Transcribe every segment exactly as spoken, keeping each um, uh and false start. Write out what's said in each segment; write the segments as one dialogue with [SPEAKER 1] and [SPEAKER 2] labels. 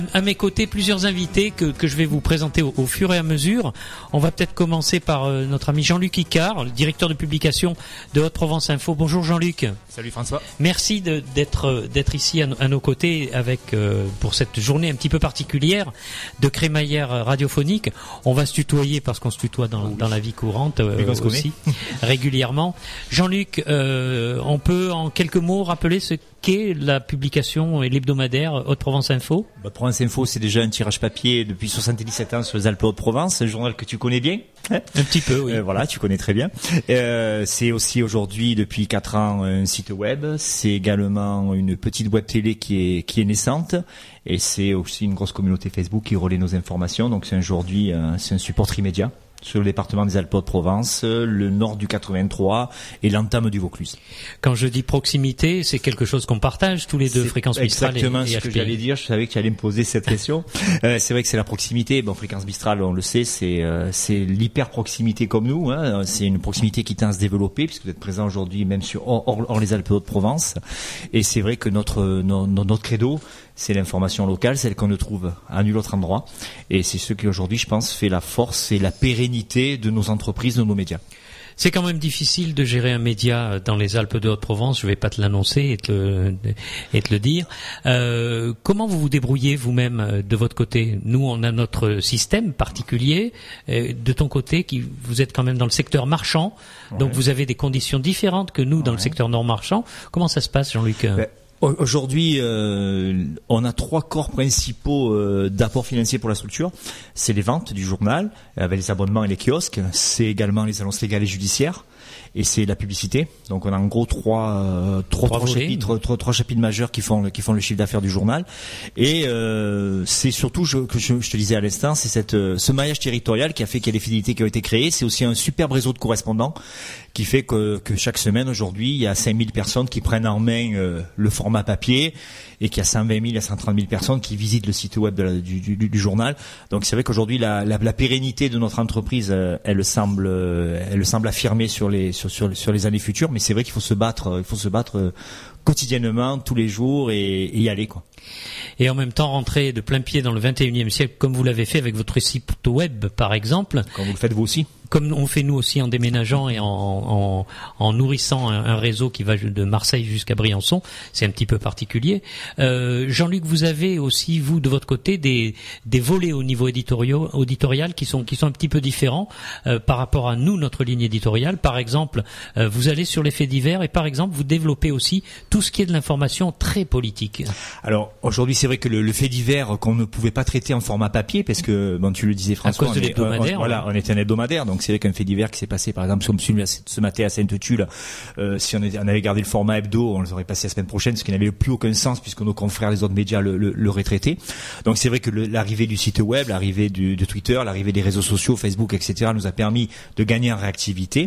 [SPEAKER 1] À mes côtés, plusieurs invités que, que je vais vous présenter au, au fur et à mesure. On va peut-être commencer par euh, notre ami Jean-Luc Icard, le directeur de publication de Haute-Provence Info. Bonjour Jean-Luc.
[SPEAKER 2] Salut François.
[SPEAKER 1] Merci de, d'être, d'être ici à, à nos côtés avec, euh, pour cette journée un petit peu particulière de crémaillère radiophonique. On va se tutoyer parce qu'on se tutoie dans, oui. dans la vie courante euh, aussi, régulièrement. Jean-Luc, euh, on peut en quelques mots rappeler ce qu'est la publication et l'hebdomadaire Haute-Provence Info?
[SPEAKER 2] Bah, Provence Info, c'est déjà un tirage papier depuis soixante-dix-sept ans sur les Alpes Haute-Provence, un journal que tu connais bien.
[SPEAKER 1] Un petit peu, oui.
[SPEAKER 2] Euh, voilà, tu connais très bien. Euh, c'est aussi aujourd'hui, depuis quatre ans, un site web. C'est également une petite web télé qui est, qui est naissante. Et c'est aussi une grosse communauté Facebook qui relaie nos informations. Donc c'est aujourd'hui, euh, c'est un support trimédia sur le département des Alpes Haute-Provence, le nord du quatre-vingt-trois et l'entame du Vaucluse.
[SPEAKER 1] Quand je dis proximité, c'est quelque chose qu'on partage tous les deux, Fréquence Mistral et, et
[SPEAKER 2] exactement ce que j'allais dire. Je savais que tu allais me poser cette question. euh, c'est vrai que c'est la proximité. Bon, Fréquence Mistral, on le sait, c'est euh, c'est l'hyper proximité comme nous. Hein. C'est une proximité qui tend à se développer puisque vous êtes présent aujourd'hui même sur hors, hors, hors les Alpes Haute-Provence. Et c'est vrai que notre no, no, notre credo, c'est l'information locale, celle qu'on ne trouve à nul autre endroit. Et c'est ce qui aujourd'hui, je pense, fait la force et la pérennité de nos entreprises, de nos médias.
[SPEAKER 1] C'est quand même difficile de gérer un média dans les Alpes de Haute-Provence, je vais pas te l'annoncer et te le, et te le dire. Euh, comment vous vous débrouillez vous-même de votre côté? Nous, on a notre système particulier. De ton côté, qui, vous êtes quand même dans le secteur marchand, ouais. Donc vous avez des conditions différentes que nous dans ouais. le secteur non-marchand. Comment ça se passe, Jean-Luc?
[SPEAKER 2] ben. Aujourd'hui, euh, on a trois corps principaux euh, d'apport financier pour la structure. C'est les ventes du journal, avec les abonnements et les kiosques. C'est également les annonces légales et judiciaires. Et c'est la publicité. Donc on a en gros trois euh, trois, trois, trois chapitres trois, trois chapitres majeurs qui font qui font le chiffre d'affaires du journal. Et euh, c'est surtout je, que je, je te disais à l'instant, c'est cette euh, ce maillage territorial qui a fait qu'il y a des fidélités qui ont été créées. C'est aussi un superbe réseau de correspondants qui fait que que chaque semaine aujourd'hui il y a cinq mille personnes qui prennent en main euh, le format papier et qu'il y a cent vingt mille à cent trente mille personnes qui visitent le site web de la, du, du, du journal. Donc c'est vrai qu'aujourd'hui la, la, la pérennité de notre entreprise, euh, elle semble euh, elle semble affirmée sur les sur, sur sur les années futures, mais c'est vrai qu'il faut se battre, il faut se battre euh, quotidiennement, tous les jours et, et y aller quoi.
[SPEAKER 1] Et en même temps rentrer de plein pied dans le vingt et unième siècle comme vous l'avez fait avec votre site web par exemple.
[SPEAKER 2] Comme vous le faites vous aussi.
[SPEAKER 1] Comme on fait nous aussi en déménageant et en, en, en nourrissant un, un réseau qui va de Marseille jusqu'à Briançon, c'est un petit peu particulier. Euh, Jean-Luc, vous avez aussi vous de votre côté des, des volets au niveau éditorial, auditorial qui sont qui sont un petit peu différents euh, par rapport à nous notre ligne éditoriale. Par exemple, euh, vous allez sur les faits divers et par exemple vous développez aussi tout ce qui est de l'information très politique.
[SPEAKER 2] Alors aujourd'hui c'est vrai que le, le fait divers qu'on ne pouvait pas traiter en format papier parce que bon tu le disais François,
[SPEAKER 1] à cause de l'hebdomadaire.
[SPEAKER 2] Voilà, on était un hebdomadaire donc c'est vrai qu'un fait divers qui s'est passé par exemple comme celui ce matin à Sainte-Tulle, euh, si on, était, on avait gardé le format hebdo, on les aurait passé la semaine prochaine, ce qui n'avait plus aucun sens puisque nos confrères des autres médias le, le, l'auraient traité. Donc c'est vrai que le, l'arrivée du site web, l'arrivée du, de Twitter, l'arrivée des réseaux sociaux, Facebook, et cetera nous a permis de gagner en réactivité.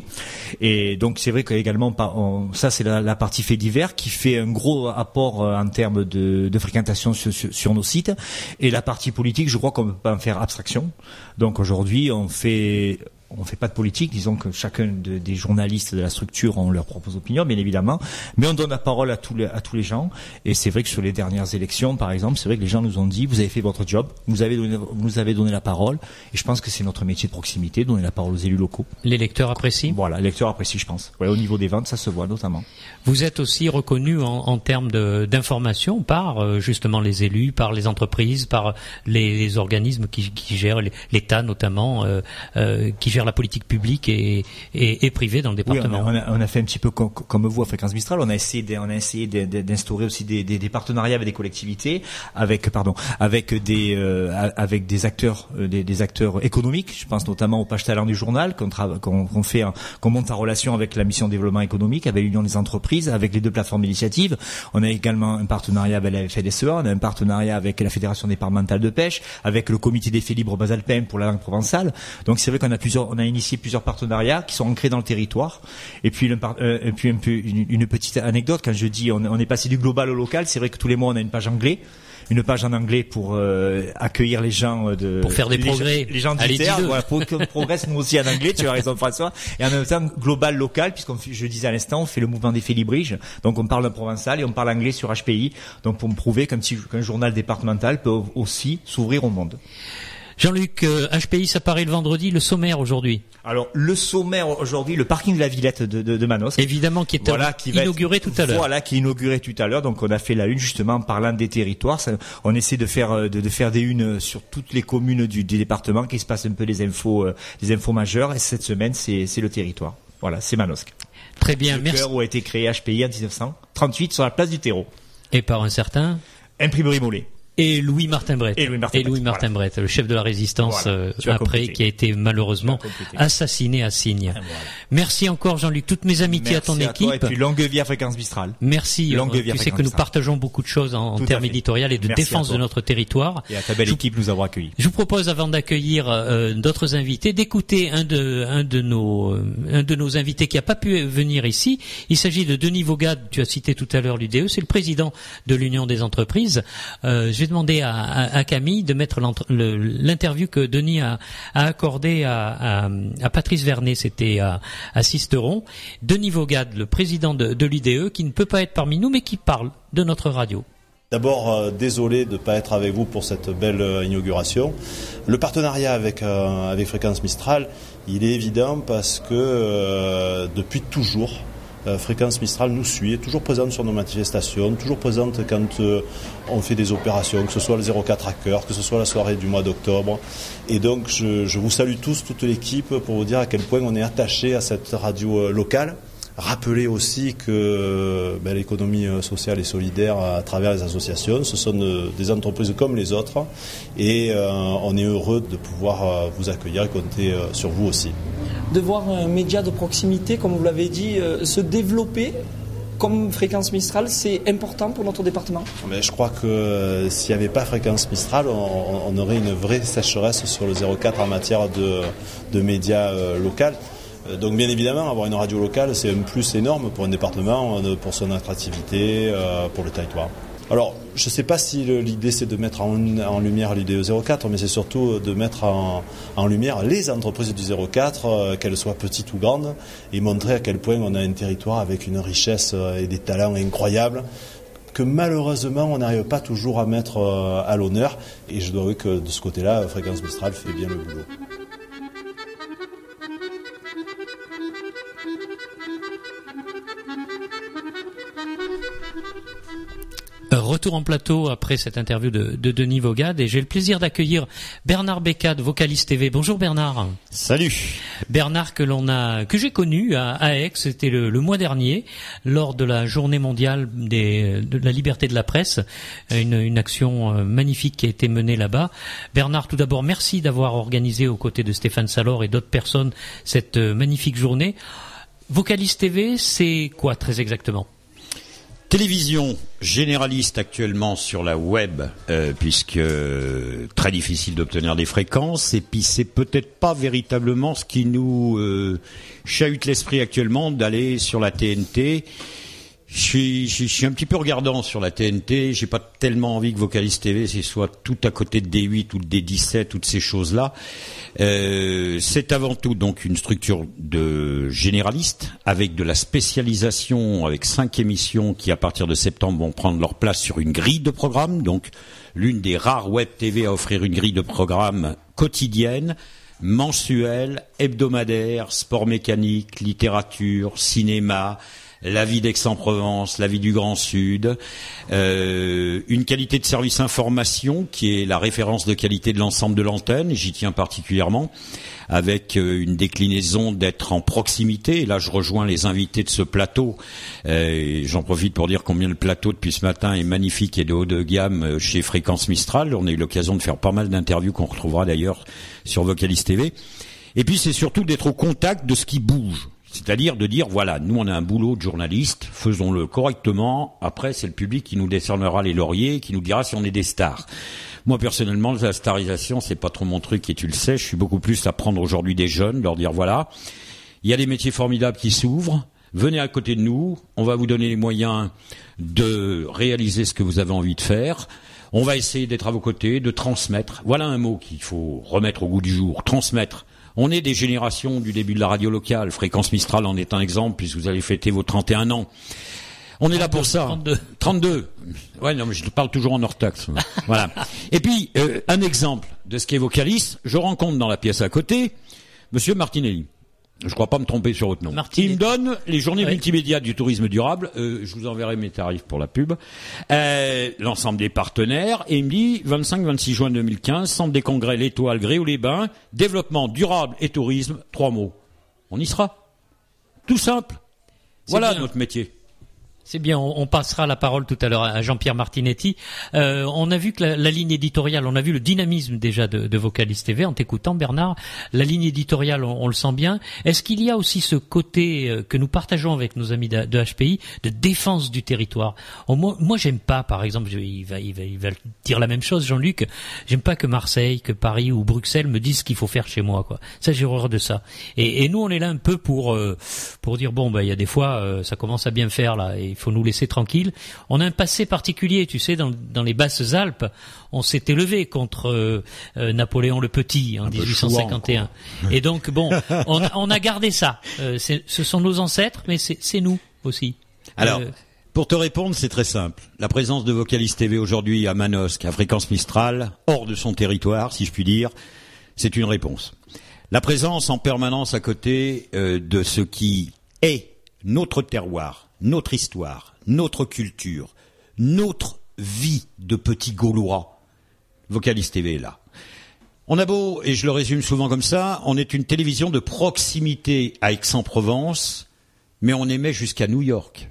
[SPEAKER 2] Et donc c'est vrai qu'également on, ça c'est la, la partie fait divers qui fait un gros apport en termes de, de fréquentation sur, sur, sur nos sites. Et la partie politique, je crois qu'on ne peut pas en faire abstraction. Donc aujourd'hui on fait on fait pas de politique, disons que chacun de, des journalistes de la structure ont leurs propres opinions, bien évidemment, mais on donne la parole à tous les, à tous les gens, et c'est vrai que sur les dernières élections, par exemple, c'est vrai que les gens nous ont dit, vous avez fait votre job, vous avez donné, vous avez donné la parole, et je pense que c'est notre métier de proximité, donner la parole aux élus locaux.
[SPEAKER 1] Les lecteurs apprécient?
[SPEAKER 2] Voilà, les lecteurs apprécient, je pense. Ouais, au niveau des ventes, ça se voit notamment.
[SPEAKER 1] Vous êtes aussi reconnu en, en termes de, d'information par, euh, justement, les élus, par les entreprises, par les, les organismes qui, qui gèrent, l'État notamment, euh, euh, qui gèrent la politique publique et, et, et privée dans le département.
[SPEAKER 2] Oui, on, a, on a fait un petit peu comme, comme vous à Fréquence Mistral. On a essayé, de, on a essayé de, de, d'instaurer aussi des, des, des partenariats avec des collectivités, avec pardon, avec des euh, avec des acteurs, des, des acteurs économiques. Je pense notamment aux pages talents du journal qu'on, tra- qu'on, qu'on fait, qu'on monte en relation avec la mission de développement économique, avec l'Union des entreprises, avec les deux plateformes d'initiative. On a également un partenariat avec la F D C E A, on a un partenariat avec la Fédération départementale de pêche, avec le Comité des faits libres basalpins pour la langue provençale. Donc c'est vrai qu'on a plusieurs, on a initié plusieurs partenariats qui sont ancrés dans le territoire. Et puis, le, euh, et puis un peu une, une petite anecdote, quand je dis on, on est passé du global au local, c'est vrai que tous les mois on a une page anglais. une page en anglais pour euh, accueillir les gens de
[SPEAKER 1] pour faire des
[SPEAKER 2] les,
[SPEAKER 1] progrès,
[SPEAKER 2] les gens du terre, voilà, pour qu'on progresse nous aussi en anglais. Tu as raison, François. Et en même temps global, local, puisqu'on fait, je disais à l'instant, on fait le mouvement des Félibriges, donc on parle provençal et on parle anglais sur H P I, donc pour me prouver qu'un petit qu'un journal départemental peut aussi s'ouvrir au monde.
[SPEAKER 1] Jean-Luc, euh, H P I, ça paraît le vendredi, le sommaire aujourd'hui.
[SPEAKER 2] Alors, le sommaire aujourd'hui, le parking de la Villette de, de, de Manosque.
[SPEAKER 1] Évidemment, qui est
[SPEAKER 2] voilà, qui
[SPEAKER 1] inauguré
[SPEAKER 2] être,
[SPEAKER 1] tout à l'heure.
[SPEAKER 2] Voilà, qui est inauguré tout à l'heure. Donc, on a fait la une, justement, en parlant des territoires. Ça, on essaie de faire, de, de faire des unes sur toutes les communes du, du département, qu'il se passe un peu des infos, euh, des infos majeures. Et cette semaine, c'est, c'est le territoire. Voilà, c'est Manosque.
[SPEAKER 1] Très bien,
[SPEAKER 2] le
[SPEAKER 1] merci.
[SPEAKER 2] Le cœur où a été créé H P I en dix-neuf cent trente-huit sur la place du terreau.
[SPEAKER 1] Et par un certain?
[SPEAKER 2] Imprimerie Mollet.
[SPEAKER 1] Et Louis Martin Brett.
[SPEAKER 2] Et Louis Martin,
[SPEAKER 1] et Louis Martin voilà. Brett, le chef de la résistance voilà. euh, après, complété. Qui a été malheureusement assassiné à Signes. Voilà. Merci encore Jean-Luc, toutes mes amitiés
[SPEAKER 2] Merci
[SPEAKER 1] à ton
[SPEAKER 2] à
[SPEAKER 1] équipe.
[SPEAKER 2] Toi, et puis longue vie à Fréquence Mistral.
[SPEAKER 1] Merci.
[SPEAKER 2] Longue vie à
[SPEAKER 1] tu sais que nous partageons beaucoup de choses en, en termes éditorial et de
[SPEAKER 2] Merci
[SPEAKER 1] défense de notre territoire.
[SPEAKER 2] Et à ta belle
[SPEAKER 1] je,
[SPEAKER 2] équipe nous avoir accueillis.
[SPEAKER 1] Je vous propose, avant d'accueillir euh, d'autres invités, d'écouter un de un de nos euh, un de nos invités qui a pas pu venir ici. Il s'agit de Denis Vaugade. Tu as cité tout à l'heure l'U D E, c'est le président de l'Union des entreprises. Euh, je vais demander à, à à Camille de mettre le, l'interview que Denis a, a accordée à, à, à Patrice Vernet, c'était à, à Sisteron. Denis Vaugade, le président de, de l'U D E, qui ne peut pas être parmi nous, mais qui parle de notre radio.
[SPEAKER 3] D'abord, euh, désolé de ne pas être avec vous pour cette belle euh, inauguration. Le partenariat avec, euh, avec Fréquence Mistral, il est évident parce que euh, depuis toujours, Euh, Fréquence Mistral nous suit, est toujours présente sur nos manifestations, toujours présente quand euh, on fait des opérations, que ce soit le zéro quatre à cœur, que ce soit la soirée du mois d'octobre. Et donc je, je vous salue tous, toute l'équipe, pour vous dire à quel point on est attaché à cette radio euh, locale. Rappelez aussi que ben, l'économie sociale et solidaire à travers les associations, ce sont de, des entreprises comme les autres et euh, on est heureux de pouvoir euh, vous accueillir et compter euh, sur vous aussi.
[SPEAKER 4] De voir un média de proximité, comme vous l'avez dit, euh, se développer comme Fréquence Mistral, c'est important pour notre département.
[SPEAKER 3] Mais je crois que euh, s'il n'y avait pas Fréquence Mistral, on, on aurait une vraie sécheresse sur le zéro quatre en matière de, de médias euh, locaux. Donc bien évidemment, avoir une radio locale, c'est un plus énorme pour un département, pour son attractivité, pour le territoire. Alors, je ne sais pas si l'idée c'est de mettre en, en lumière l'U D E zéro quatre, mais c'est surtout de mettre en, en lumière les entreprises du zéro quatre, qu'elles soient petites ou grandes, et montrer à quel point on a un territoire avec une richesse et des talents incroyables, que malheureusement on n'arrive pas toujours à mettre à l'honneur. Et je dois avouer que de ce côté-là, Fréquence Mistral fait bien le boulot.
[SPEAKER 1] Retour en plateau après cette interview de, de Denis Vaugade et j'ai le plaisir d'accueillir Bernard Bécade, Vocaliste T V. Bonjour Bernard.
[SPEAKER 5] Salut.
[SPEAKER 1] Bernard que l'on a, que j'ai connu à, à Aix, c'était le, le mois dernier, lors de la journée mondiale des, de la liberté de la presse, une, une action magnifique qui a été menée là-bas. Bernard, tout d'abord, merci d'avoir organisé aux côtés de Stéphane Salor et d'autres personnes cette magnifique journée. Vocaliste T V, c'est quoi très exactement ?
[SPEAKER 5] Télévision généraliste actuellement sur la web, euh, puisque euh, très difficile d'obtenir des fréquences, et puis c'est peut-être pas véritablement ce qui nous euh, chahute l'esprit actuellement d'aller sur la T N T. Je suis, je suis un petit peu regardant sur la T N T, j'ai pas tellement envie que Vocaliste T V soit tout à côté de D huit ou de D dix-sept, toutes ces choses-là. Euh, c'est avant tout donc une structure de généraliste avec de la spécialisation, avec cinq émissions qui à partir de septembre vont prendre leur place sur une grille de programmes, donc l'une des rares web T V à offrir une grille de programmes quotidienne, mensuelle, hebdomadaire, sport mécanique, littérature, cinéma, la vie d'Aix-en-Provence, la vie du Grand Sud, euh, une qualité de service information qui est la référence de qualité de l'ensemble de l'antenne, et j'y tiens particulièrement, avec euh, une déclinaison d'être en proximité. Et là, je rejoins les invités de ce plateau. Euh, et j'en profite pour dire combien le plateau depuis ce matin est magnifique et de haut de gamme chez Fréquence Mistral. On a eu l'occasion de faire pas mal d'interviews qu'on retrouvera d'ailleurs sur Vocaliste T V. Et puis, c'est surtout d'être au contact de ce qui bouge. C'est-à-dire de dire, voilà, nous on a un boulot de journaliste, faisons-le correctement, après c'est le public qui nous décernera les lauriers, qui nous dira si on est des stars. Moi personnellement, la starisation, c'est pas trop mon truc et tu le sais, je suis beaucoup plus à prendre aujourd'hui des jeunes, leur dire, voilà, il y a des métiers formidables qui s'ouvrent, venez à côté de nous, on va vous donner les moyens de réaliser ce que vous avez envie de faire. On va essayer d'être à vos côtés, de transmettre. Voilà un mot qu'il faut remettre au goût du jour, transmettre. On est des générations du début de la radio locale. Fréquence Mistral en est un exemple, puisque vous allez fêter vos trente et un ans. On est là pour ça.
[SPEAKER 1] trente-deux.
[SPEAKER 5] trente-deux. Ouais, non, mais je parle toujours en hors taxe. Voilà. Et puis, euh, un exemple de ce qu'est Vocalis. Je rencontre dans la pièce à côté Monsieur Martinelli. Je crois pas me tromper sur votre nom.
[SPEAKER 1] Martinelli.
[SPEAKER 5] Il me donne les journées
[SPEAKER 1] Oui.
[SPEAKER 5] multimédia du tourisme durable. Euh, je vous enverrai mes tarifs pour la pub. Euh, l'ensemble des partenaires. Et il me dit, vingt-cinq vingt-six juin deux mille quinze, centre des congrès L'Étoile, Gréoux-les-Bains, développement durable et tourisme, trois mots. On y sera. Tout simple.
[SPEAKER 1] C'est
[SPEAKER 5] Voilà
[SPEAKER 1] bien.
[SPEAKER 5] notre métier.
[SPEAKER 1] C'est bien, on, on passera la parole tout à l'heure à Jean-Pierre Martinetti. Euh, on a vu que la, la ligne éditoriale, on a vu le dynamisme déjà de, de Vocalis T V en t'écoutant, Bernard. La ligne éditoriale, on, on le sent bien. Est-ce qu'il y a aussi ce côté euh, que nous partageons avec nos amis de, de H P I, de défense du territoire? Oh, Moi, moi j'aime pas, par exemple, je, il, va, il, va, il va dire la même chose, Jean-Luc, j'aime pas que Marseille, que Paris ou Bruxelles me disent ce qu'il faut faire chez moi, quoi. Ça, j'ai horreur de ça. Et, et nous, on est là un peu pour euh, pour dire, bon, bah, il y a des fois, euh, ça commence à bien faire, là, et il faut nous laisser tranquilles. On a un passé particulier, tu sais, dans, dans les Basses-Alpes, on s'est élevé contre euh, euh, Napoléon le Petit en
[SPEAKER 5] Un peu
[SPEAKER 1] dix-huit cent cinquante et un. Et donc, bon, on, a- on a gardé ça. Euh, c'est- ce sont nos ancêtres, mais c'est c'est nous aussi.
[SPEAKER 5] Alors,
[SPEAKER 1] Euh,
[SPEAKER 5] pour te répondre, c'est très simple. La présence de Vocalis T V aujourd'hui à Manosque, à Fréquence Mistral, hors de son territoire, si je puis dire, c'est une réponse. La présence en permanence à côté euh, de ce qui est notre terroir, notre histoire, notre culture, notre vie de petits Gaulois. Vocalis T V est là. On a beau, et je le résume souvent comme ça, on est une télévision de proximité à Aix-en-Provence, mais on émet jusqu'à New York.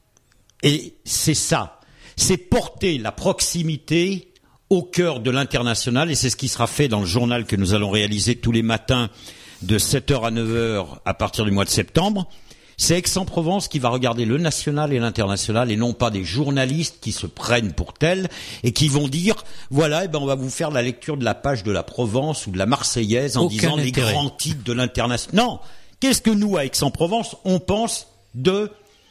[SPEAKER 5] Et c'est ça, c'est porter la proximité au cœur de l'international, et c'est ce qui sera fait dans le journal que nous allons réaliser tous les matins de sept heures à neuf heures à partir du mois de septembre. C'est Aix-en-Provence qui va regarder le national et l'international, et non pas des journalistes qui se prennent pour tels et qui vont dire, voilà, eh ben on va vous faire la lecture de la page de la Provence ou de la Marseillaise en
[SPEAKER 1] Aucun
[SPEAKER 5] disant les
[SPEAKER 1] intérêt.
[SPEAKER 5] grands titres de l'international. Non, qu'est-ce que nous, à Aix-en-Provence, on pense de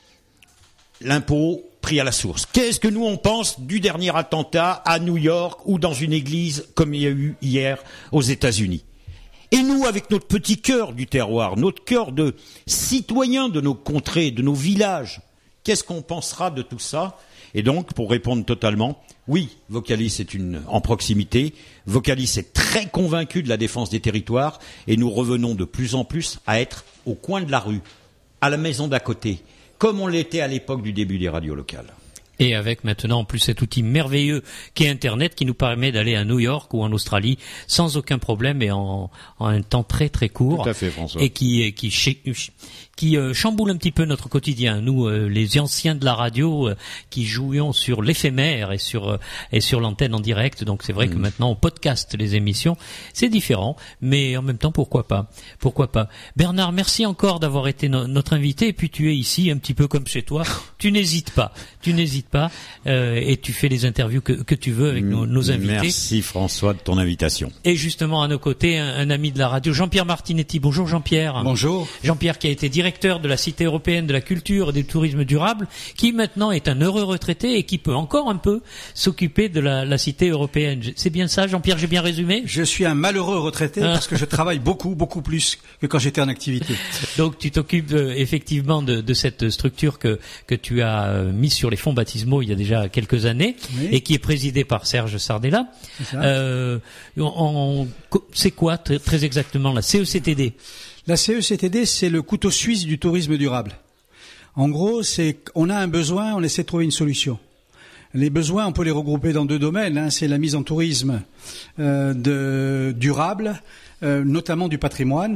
[SPEAKER 5] l'impôt pris à la source? Qu'est-ce que nous, on pense du dernier attentat à New York ou dans une église comme il y a eu hier aux États-Unis? Et nous, avec notre petit cœur du terroir, notre cœur de citoyens de nos contrées, de nos villages, qu'est-ce qu'on pensera de tout ça? Et donc, pour répondre totalement, oui, Vocalis est une, en proximité. Vocalis est très convaincu de la défense des territoires, et nous revenons de plus en plus à être au coin de la rue, à la maison d'à côté, comme on l'était à l'époque du début des radios locales.
[SPEAKER 1] Et avec maintenant en plus cet outil merveilleux qui est Internet, qui nous permet d'aller à New York ou en Australie sans aucun problème et en, en un temps très très court.
[SPEAKER 5] Tout à fait, François.
[SPEAKER 1] Et qui qui qui euh, chamboule un petit peu notre quotidien. Nous, euh, les anciens de la radio, euh, qui jouions sur l'éphémère et sur euh, et sur l'antenne en direct. Donc c'est vrai que maintenant on podcast les émissions. C'est différent, mais en même temps pourquoi pas, pourquoi pas. Bernard, merci encore d'avoir été no- notre invité. Et puis tu es ici un petit peu comme chez toi. Tu n'hésites pas, tu n'hésites pas, euh, et tu fais les interviews que que tu veux avec nos, nos invités.
[SPEAKER 5] Merci François de ton invitation.
[SPEAKER 1] Et justement à nos côtés un, un ami de la radio, Jean-Pierre Martinetti. Bonjour Jean-Pierre.
[SPEAKER 6] Bonjour.
[SPEAKER 1] Jean-Pierre qui a été directeur de la Cité européenne de la culture et du tourisme durable, qui maintenant est un heureux retraité et qui peut encore un peu s'occuper de la, la Cité européenne. C'est bien ça, Jean-Pierre, j'ai bien résumé?
[SPEAKER 6] Je suis un malheureux retraité
[SPEAKER 1] Ah.
[SPEAKER 6] parce que je travaille beaucoup, beaucoup plus que quand j'étais en activité.
[SPEAKER 1] Donc tu t'occupes euh, effectivement de, de cette structure que, que tu as euh, mise sur les fonds baptismaux il y a déjà quelques années,
[SPEAKER 6] Oui.
[SPEAKER 1] et qui est présidée par Serge Sardella.
[SPEAKER 6] C'est ça.
[SPEAKER 1] Euh, on- on- c'est quoi très, très exactement la C E C T D?
[SPEAKER 6] La C E C T D, c'est le couteau suisse du tourisme durable. En gros, c'est on a un besoin, on essaie de trouver une solution. Les besoins, on peut les regrouper dans deux domaines. Hein. C'est la mise en tourisme euh, de durable, euh, notamment du patrimoine.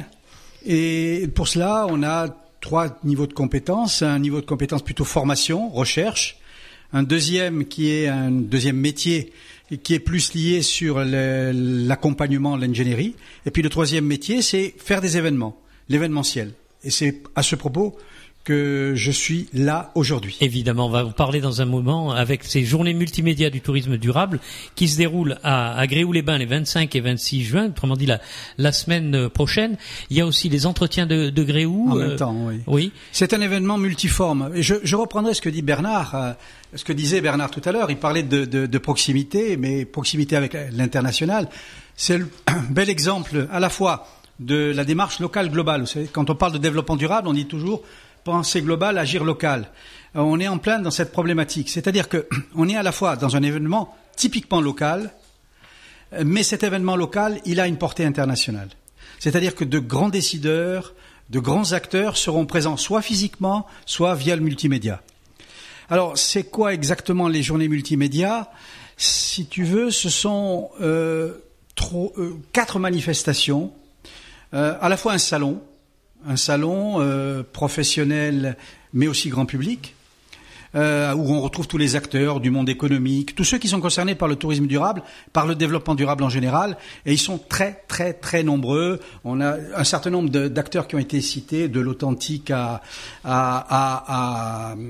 [SPEAKER 6] Et pour cela, on a trois niveaux de compétences. Un niveau de compétence plutôt formation, recherche. Un deuxième qui est un deuxième métier qui est plus lié sur le- l'accompagnement, l'ingénierie. Et puis le troisième métier, c'est faire des événements, l'événementiel. Et c'est à ce propos que je suis là aujourd'hui.
[SPEAKER 1] Évidemment, on va vous parler dans un moment avec ces journées multimédia du tourisme durable qui se déroulent à, à Gréoux-les-Bains les vingt-cinq et vingt-six juin, autrement dit la, la semaine prochaine. Il y a aussi les entretiens de, de Gréoux.
[SPEAKER 6] En
[SPEAKER 1] euh,
[SPEAKER 6] même temps, oui.
[SPEAKER 1] Oui.
[SPEAKER 6] C'est un événement multiforme. Et je, je reprendrai ce que dit Bernard, euh, ce que disait Bernard tout à l'heure. Il parlait de, de, de proximité, mais proximité avec l'international. C'est un bel exemple à la fois de la démarche locale globale. Vous savez, quand on parle de développement durable, on dit toujours penser global, agir local. On est en plein dans cette problématique. C'est-à-dire que on est à la fois dans un événement typiquement local, mais cet événement local, il a une portée internationale. C'est-à-dire que de grands décideurs, de grands acteurs seront présents soit physiquement, soit via le multimédia. Alors, c'est quoi exactement les journées multimédia ? Si tu veux, ce sont euh, trop, euh, quatre manifestations, euh, à la fois un salon, un salon euh, professionnel, mais aussi grand public, euh, où on retrouve tous les acteurs du monde économique, tous ceux qui sont concernés par le tourisme durable, par le développement durable en général, et ils sont très, très, très nombreux. On a un certain nombre de, d'acteurs qui ont été cités, de l'Authentique à, à, à, à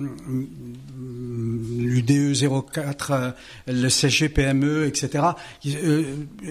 [SPEAKER 6] l'U D E zéro quatre, le C G P M E, et cetera. Euh,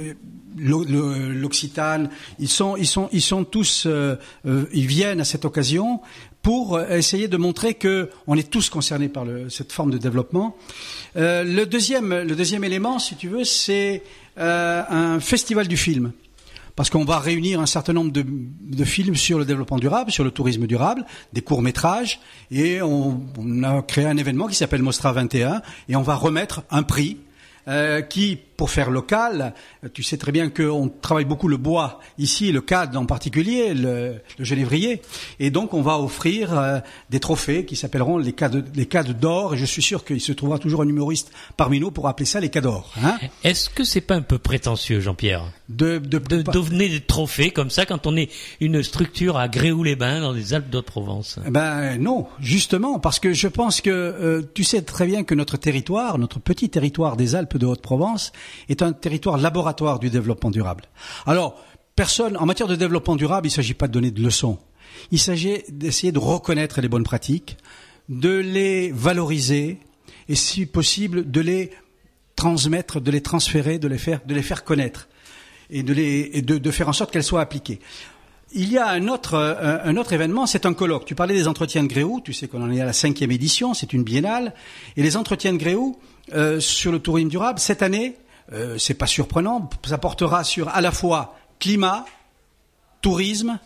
[SPEAKER 6] l'Occitane, ils sont, ils sont, ils sont tous, euh, euh, ils viennent à cette occasion pour essayer de montrer que on est tous concernés par le, cette forme de développement. Euh, le deuxième, le deuxième élément, si tu veux, c'est euh, un festival du film. Parce qu'on va réunir un certain nombre de, de films sur le développement durable, sur le tourisme durable, des courts-métrages, et on, on a créé un événement qui s'appelle Mostra vingt et un, et on va remettre un prix Euh, qui, pour faire local, tu sais très bien qu'on travaille beaucoup le bois ici, le cadre en particulier, le, le genévrier, et donc on va offrir euh, des trophées qui s'appelleront les cadres, les cadres d'or, et je suis sûr qu'il se trouvera toujours un humoriste parmi nous pour appeler ça les cadres d'or. Hein.
[SPEAKER 1] Est-ce que c'est pas un peu prétentieux, Jean-Pierre,
[SPEAKER 6] de, de,
[SPEAKER 1] de, de donner des trophées comme ça quand on est une structure à Gréoux-les-Bains dans les Alpes d'Haute-Provence?
[SPEAKER 6] Ben non, justement, parce que je pense que euh, tu sais très bien que notre territoire, notre petit territoire des Alpes de Haute-Provence, est un territoire laboratoire du développement durable. Alors, personne, en matière de développement durable, il ne s'agit pas de donner de leçons. Il s'agit d'essayer de reconnaître les bonnes pratiques, de les valoriser, et si possible, de les transmettre, de les transférer, de les faire, de les faire connaître, et de les, et de, de faire en sorte qu'elles soient appliquées. Il y a un autre, un, un autre événement, c'est un colloque. Tu parlais des entretiens de Gréoux, tu sais qu'on en est à la cinquième édition, c'est une biennale, et les entretiens de Gréoux, euh, sur le tourisme durable, cette année, euh, c'est pas surprenant, ça portera sur à la fois climat, tourisme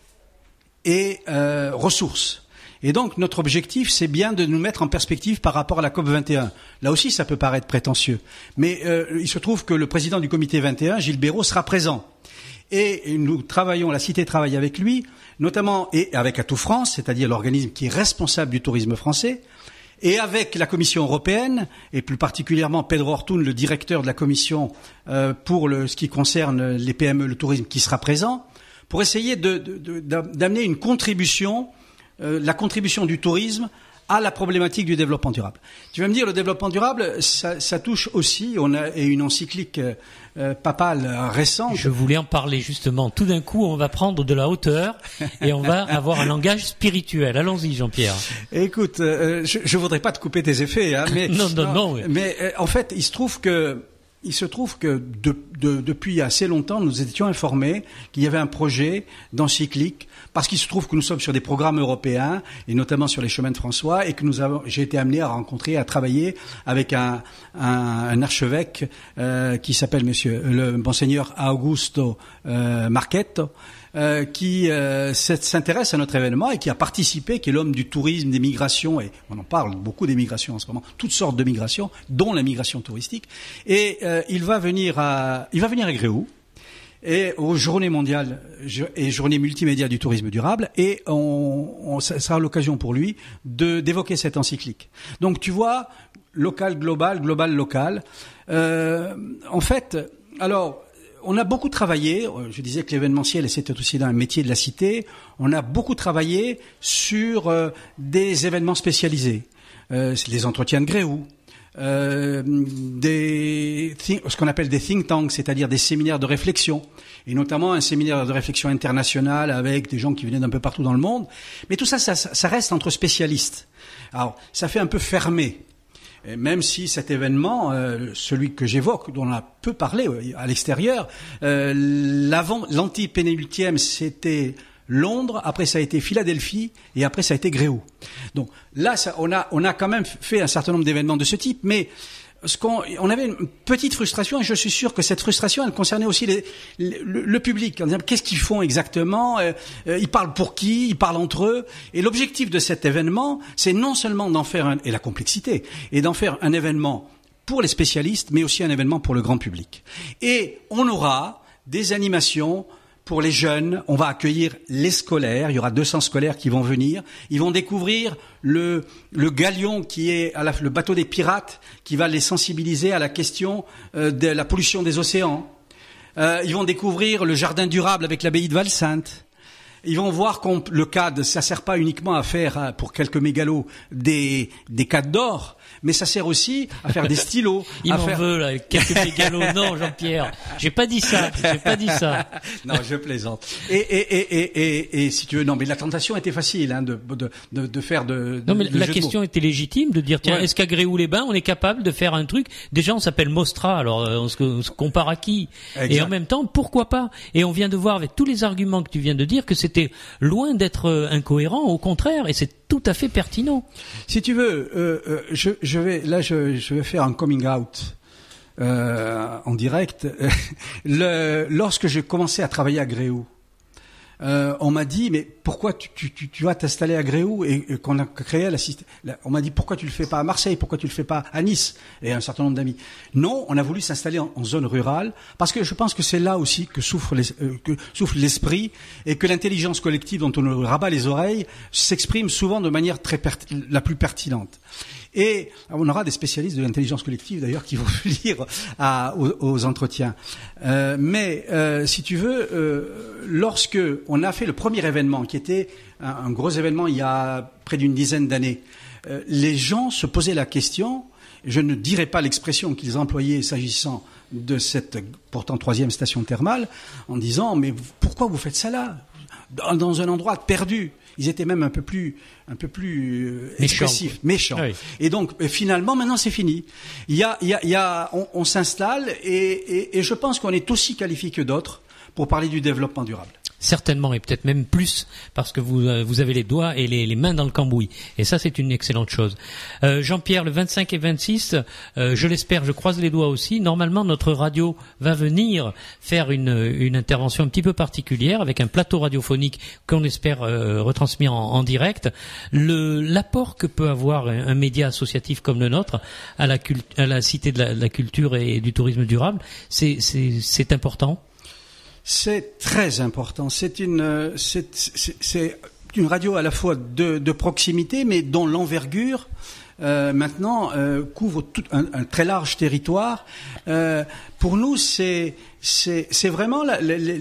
[SPEAKER 6] et euh, ressources. Et donc notre objectif, c'est bien de nous mettre en perspective par rapport à la COP vingt et un. Là aussi, ça peut paraître prétentieux, mais euh, il se trouve que le président du comité vingt et un, Gilles Béraud, sera présent. Et nous travaillons, la Cité travaille avec lui, notamment et avec Atout France, c'est-à-dire l'organisme qui est responsable du tourisme français, et avec la Commission européenne, et plus particulièrement Pedro Ortún, le directeur de la Commission euh, pour le, ce qui concerne les P M E, le tourisme, qui sera présent, pour essayer de, de, de, d'amener une contribution, euh, la contribution du tourisme à la problématique du développement durable. Tu vas me dire, le développement durable, ça, ça touche aussi, on a une encyclique euh, papale récente.
[SPEAKER 1] Je voulais en parler justement. Tout d'un coup, on va prendre de la hauteur et on va avoir un langage spirituel. Allons-y, Jean-Pierre.
[SPEAKER 6] Écoute, euh, je, je voudrais pas te couper tes effets, hein, mais
[SPEAKER 1] non, non, non. non oui.
[SPEAKER 6] Mais euh, en fait, il se trouve que il se trouve que de, de, depuis assez longtemps, nous étions informés qu'il y avait un projet d'encyclique, parce qu'il se trouve que nous sommes sur des programmes européens, et notamment sur les chemins de François, et que nous avons, j'ai été amené à rencontrer, à travailler avec un, un, un archevêque euh, qui s'appelle Monsieur le Monseigneur Augusto euh, Marchetto, euh, qui euh, s'intéresse à notre événement et qui a participé, qui est l'homme du tourisme, des migrations, et on en parle beaucoup des migrations en ce moment, toutes sortes de migrations, dont la migration touristique. Et euh, il va venir à, il va venir à Gréoux, et aux Journées mondiales et Journées multimédia du tourisme durable, et on, on, ça sera l'occasion pour lui de d'évoquer cette encyclique. Donc tu vois, local, global, global, local. Euh, en fait, alors. On a beaucoup travaillé, je disais que l'événementiel, c'était aussi un métier de la cité, on a beaucoup travaillé sur euh, des événements spécialisés, euh, les entretiens de Gréoux, euh, des think, ce qu'on appelle des think tanks, c'est-à-dire des séminaires de réflexion, et notamment un séminaire de réflexion internationale avec des gens qui venaient d'un peu partout dans le monde. Mais tout ça, ça, ça reste entre spécialistes. Alors, ça fait un peu fermé. Et même si cet événement, euh, celui que j'évoque, dont on a peu parlé euh, à l'extérieur, euh, l'avant, l'antipénultième, c'était Londres, après ça a été Philadelphie, et après ça a été Gréoux. Donc là, ça, on a, on a quand même fait un certain nombre d'événements de ce type, mais ce qu'on, on avait une petite frustration, et je suis sûr que cette frustration, elle concernait aussi les, les, le, le public. En disant, qu'est-ce qu'ils font exactement euh, euh, Ils parlent pour qui Ils parlent entre eux. Et l'objectif de cet événement, c'est non seulement d'en faire un, et la complexité, et d'en faire un événement pour les spécialistes, mais aussi un événement pour le grand public. Et on aura des animations pour les jeunes, on va accueillir les scolaires, il y aura deux cents scolaires qui vont venir, ils vont découvrir le, le galion qui est à la, le bateau des pirates, qui va les sensibiliser à la question euh, de la pollution des océans. Euh, ils vont découvrir le jardin durable avec l'abbaye de Val-Sainte. Ils vont voir que le C A D, ça sert pas uniquement à faire, pour quelques mégalos, des, des cadres d'or, mais ça sert aussi à faire des stylos.
[SPEAKER 1] Il
[SPEAKER 6] à
[SPEAKER 1] m'en
[SPEAKER 6] faire...
[SPEAKER 1] veut, là, quelques mégalos. Non, Jean-Pierre, j'ai pas dit ça, j'ai pas dit ça.
[SPEAKER 6] Non, je plaisante. Et, et, et, et, et, et si tu veux, non, mais la tentation était facile, hein, de, de, de, de faire de,
[SPEAKER 1] Non, mais
[SPEAKER 6] de
[SPEAKER 1] la
[SPEAKER 6] jeu
[SPEAKER 1] question
[SPEAKER 6] de
[SPEAKER 1] était légitime de dire, tiens,
[SPEAKER 6] ouais.
[SPEAKER 1] Est-ce qu'à Gréoux-les-Bains, on est capable de faire un truc? Déjà, on s'appelle Mostra, alors euh, on, se, on se compare à qui?
[SPEAKER 6] Exact.
[SPEAKER 1] Et en même temps, pourquoi pas? Et on vient de voir avec tous les arguments que tu viens de dire que c'était loin d'être euh, incohérent, au contraire, et c'est tout à fait pertinent.
[SPEAKER 6] Si tu veux, euh, euh, je, je vais, là, je, je vais faire un coming out euh, en direct. Le, lorsque j'ai commencé à travailler à Gréoux, euh, on m'a dit, mais pourquoi tu, tu, tu, tu vas t'installer à Gréoux et, et qu'on a créé la système. On m'a dit, pourquoi tu le fais pas à Marseille, pourquoi tu le fais pas à Nice, et un certain nombre d'amis. Non, on a voulu s'installer en, en zone rurale parce que je pense que c'est là aussi que souffre, les, euh, que souffre l'esprit et que l'intelligence collective dont on nous rabat les oreilles s'exprime souvent de manière très perti- la plus pertinente. Et on aura des spécialistes de l'intelligence collective d'ailleurs qui vont venir à, aux, aux entretiens. Euh, mais euh, si tu veux, euh, lorsque on a fait le premier événement, qui était un, un gros événement il y a près d'une dizaine d'années, euh, les gens se posaient la question. Je ne dirai pas l'expression qu'ils employaient s'agissant de cette pourtant troisième station thermale, en disant mais pourquoi vous faites ça là, dans, dans un endroit perdu. Ils étaient même un peu plus, un peu plus euh, expressifs, méchants. Oui. Et donc, euh, finalement, maintenant, c'est fini. Il y a, il y a, il y a, on, on s'installe et, et, et je pense qu'on est aussi qualifié que d'autres pour parler du développement durable.
[SPEAKER 1] Certainement, et peut-être même plus, parce que vous, euh, vous avez les doigts et les, les mains dans le cambouis. Et ça, c'est une excellente chose. Euh, Jean-Pierre, le vingt-cinq et vingt-six, euh, je l'espère, je croise les doigts aussi. Normalement, notre radio va venir faire une, une intervention un petit peu particulière avec un plateau radiophonique qu'on espère euh, retransmis en, en direct. Le, l'apport que peut avoir un, un média associatif comme le nôtre à la, cult, à la Cité de la, de la Culture et du Tourisme durable, c'est, c'est, c'est important.
[SPEAKER 6] C'est très important. C'est une, c'est, c'est, c'est une radio à la fois de, de proximité, mais dont l'envergure euh, maintenant euh, couvre tout un, un très large territoire. Euh, pour nous, c'est, c'est, c'est vraiment la, la, la,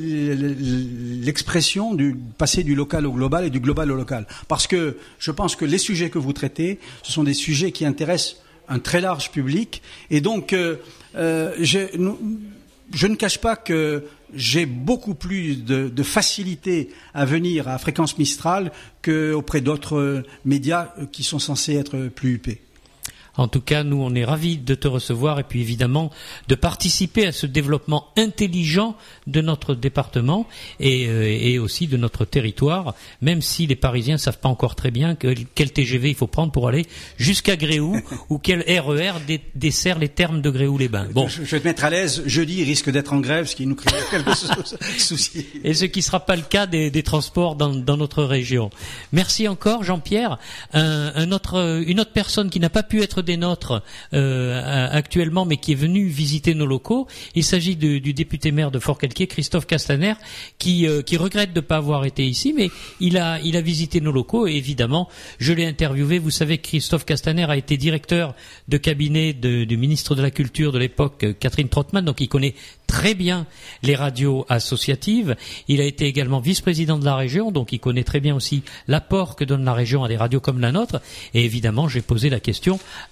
[SPEAKER 6] l'expression du passer du local au global et du global au local. Parce que je pense que les sujets que vous traitez, ce sont des sujets qui intéressent un très large public, et donc euh, euh, je, nous, je ne cache pas que j'ai beaucoup plus de, de facilité à venir à Fréquence Mistral qu'auprès d'autres médias qui sont censés être plus huppés.
[SPEAKER 1] En tout cas, nous, on est ravis de te recevoir et puis évidemment de participer à ce développement intelligent de notre département et, euh, et aussi de notre territoire, même si les Parisiens savent pas encore très bien que, quel T G V il faut prendre pour aller jusqu'à Gréoux ou quel R E R dé, dessert les thermes de Gréoux-les-Bains. Bon.
[SPEAKER 6] Je, je vais te mettre à l'aise. Jeudi, il risque d'être en grève, ce qui nous crée quelques soucis.
[SPEAKER 1] Et ce qui sera pas le cas des, des transports dans, dans notre région. Merci encore, Jean-Pierre. Un, un autre, une autre personne qui n'a pas pu être des nôtres euh, actuellement, mais qui est venu visiter nos locaux. Il s'agit du, du député maire de Forcalquier, Christophe Castaner, qui, euh, qui regrette de ne pas avoir été ici, mais il a, il a visité nos locaux et évidemment, je l'ai interviewé. Vous savez que Christophe Castaner a été directeur de cabinet de, du ministre de la Culture de l'époque, Catherine Trottmann, donc il connaît très bien les radios associatives. Il a été également vice-président de la région, donc il connaît très bien aussi l'apport que donne la région à des radios comme la nôtre. Et évidemment, j'ai posé la question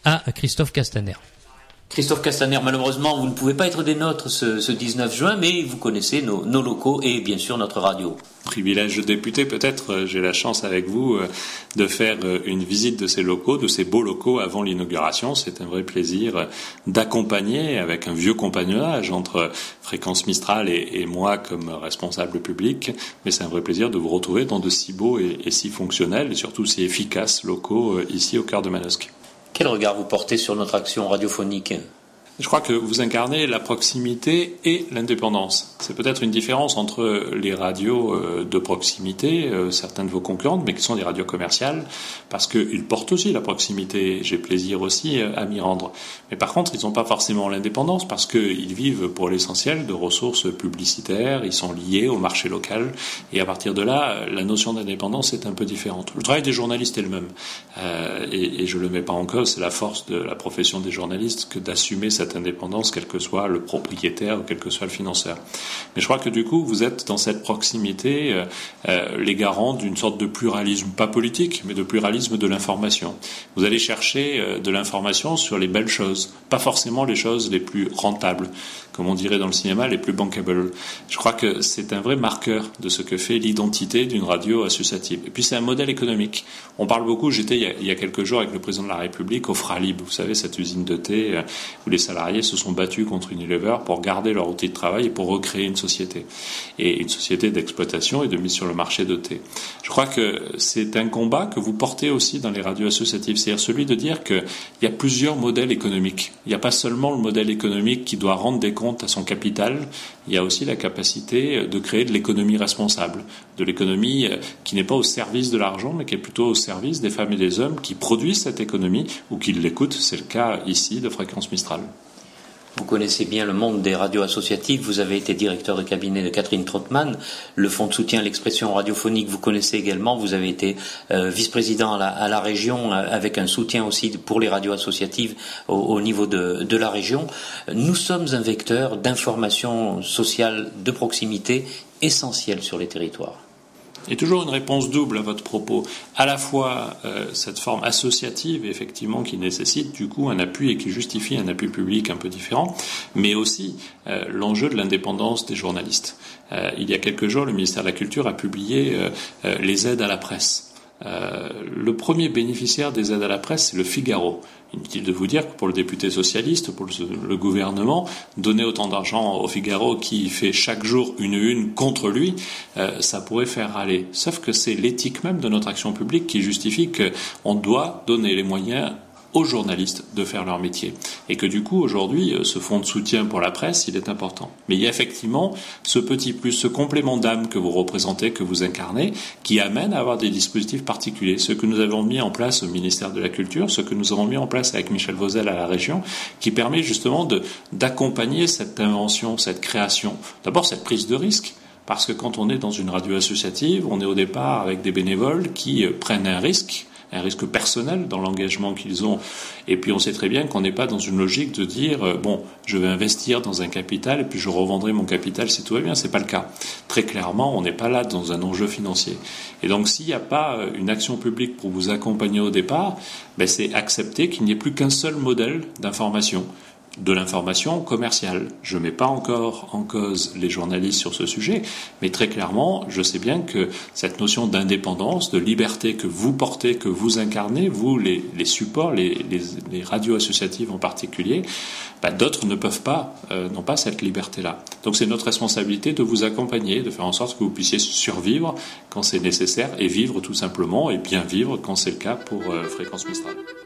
[SPEAKER 1] à Christophe Castaner.
[SPEAKER 7] Christophe Castaner, malheureusement, vous ne pouvez pas être des nôtres ce, ce dix-neuf juin, mais vous connaissez nos, nos locaux et bien sûr notre radio.
[SPEAKER 8] Privilège de député, peut-être, j'ai la chance avec vous de faire une visite de ces locaux, de ces beaux locaux avant l'inauguration. C'est un vrai plaisir d'accompagner avec un vieux compagnonnage entre Fréquence Mistral et, et moi comme responsable public. Mais c'est un vrai plaisir de vous retrouver dans de si beaux et, et si fonctionnels et surtout si efficaces locaux ici au cœur de Manosque.
[SPEAKER 7] Quel regard vous portez sur notre action radiophonique ?
[SPEAKER 8] Je crois que vous incarnez la proximité et l'indépendance. C'est peut-être une différence entre les radios de proximité, certains de vos concurrentes, mais qui sont des radios commerciales, parce qu'ils portent aussi la proximité. J'ai plaisir aussi à m'y rendre. Mais par contre, ils n'ont pas forcément l'indépendance, parce qu'ils vivent pour l'essentiel de ressources publicitaires, ils sont liés au marché local, et à partir de là, la notion d'indépendance est un peu différente. Le travail des journalistes est le même, euh, et, et je le mets pas en cause, c'est la force de la profession des journalistes que d'assumer cette indépendance, quel que soit le propriétaire ou quel que soit le financeur. Mais je crois que du coup, vous êtes dans cette proximité euh, euh, les garants d'une sorte de pluralisme, pas politique, mais de pluralisme de l'information. Vous allez chercher euh, de l'information sur les belles choses, pas forcément les choses les plus rentables, comme on dirait dans le cinéma, les plus bankable. Je crois que c'est un vrai marqueur de ce que fait l'identité d'une radio associative. Et puis c'est un modèle économique. On parle beaucoup, j'étais il y a, il y a quelques jours avec le président de la République au Fralib, vous savez, cette usine de thé euh, où les salariés se sont battus contre Unilever pour garder leur outil de travail et pour recréer une société. Et une société d'exploitation et de mise sur le marché de thé. Je crois que c'est un combat que vous portez aussi dans les radios associatives, c'est-à-dire celui de dire qu'il y a plusieurs modèles économiques. Il n'y a pas seulement le modèle économique qui doit rendre des comptes à son capital, il y a aussi la capacité de créer de l'économie responsable, de l'économie qui n'est pas au service de l'argent, mais qui est plutôt au service des femmes et des hommes qui produisent cette économie ou qui l'écoutent. C'est le cas ici de Fréquence Mistral.
[SPEAKER 7] Vous connaissez bien le monde des radios associatives, vous avez été directeur de cabinet de Catherine Trottmann, le fonds de soutien à l'expression radiophonique, vous connaissez également, vous avez été euh, vice-président à la, à la région euh, avec un soutien aussi pour les radios associatives au, au niveau de, de la région. Nous sommes un vecteur d'information sociale de proximité essentiel sur les territoires.
[SPEAKER 8] Et toujours une réponse double à votre propos. À la fois euh, cette forme associative, effectivement, qui nécessite du coup un appui et qui justifie un appui public un peu différent, mais aussi euh, l'enjeu de l'indépendance des journalistes. Euh, il y a quelques jours, le ministère de la Culture a publié euh, euh, les aides à la presse. Euh, le premier bénéficiaire des aides à la presse, c'est le Figaro. Inutile de vous dire que pour le député socialiste, pour le, le gouvernement, donner autant d'argent au Figaro qui fait chaque jour une une contre lui, euh, ça pourrait faire râler. Sauf que c'est l'éthique même de notre action publique qui justifie qu'on doit donner les moyens aux journalistes de faire leur métier. Et que du coup, aujourd'hui, ce fonds de soutien pour la presse, il est important. Mais il y a effectivement ce petit plus, ce complément d'âme que vous représentez, que vous incarnez, qui amène à avoir des dispositifs particuliers. Ce que nous avons mis en place au ministère de la Culture, ce que nous avons mis en place avec Michel Vauzel à la région, qui permet justement de, d'accompagner cette invention, cette création. D'abord, cette prise de risque. Parce que quand on est dans une radio associative, on est au départ avec des bénévoles qui prennent un risque, un risque personnel dans l'engagement qu'ils ont. Et puis on sait très bien qu'on n'est pas dans une logique de dire euh, bon, je vais investir dans un capital et puis je revendrai mon capital si tout va bien. C'est pas le cas. Très clairement, on n'est pas là dans un enjeu financier. Et donc s'il n'y a pas une action publique pour vous accompagner au départ, ben, c'est accepter qu'il n'y ait plus qu'un seul modèle d'information. De l'information commerciale. Je ne mets pas encore en cause les journalistes sur ce sujet, mais très clairement, je sais bien que cette notion d'indépendance, de liberté que vous portez, que vous incarnez, vous, les, les supports, les, les, les radios associatives en particulier, bah, d'autres ne peuvent pas, euh, n'ont pas cette liberté-là. Donc c'est notre responsabilité de vous accompagner, de faire en sorte que vous puissiez survivre quand c'est nécessaire et vivre tout simplement, et bien vivre quand c'est le cas pour euh, Fréquence Mistral.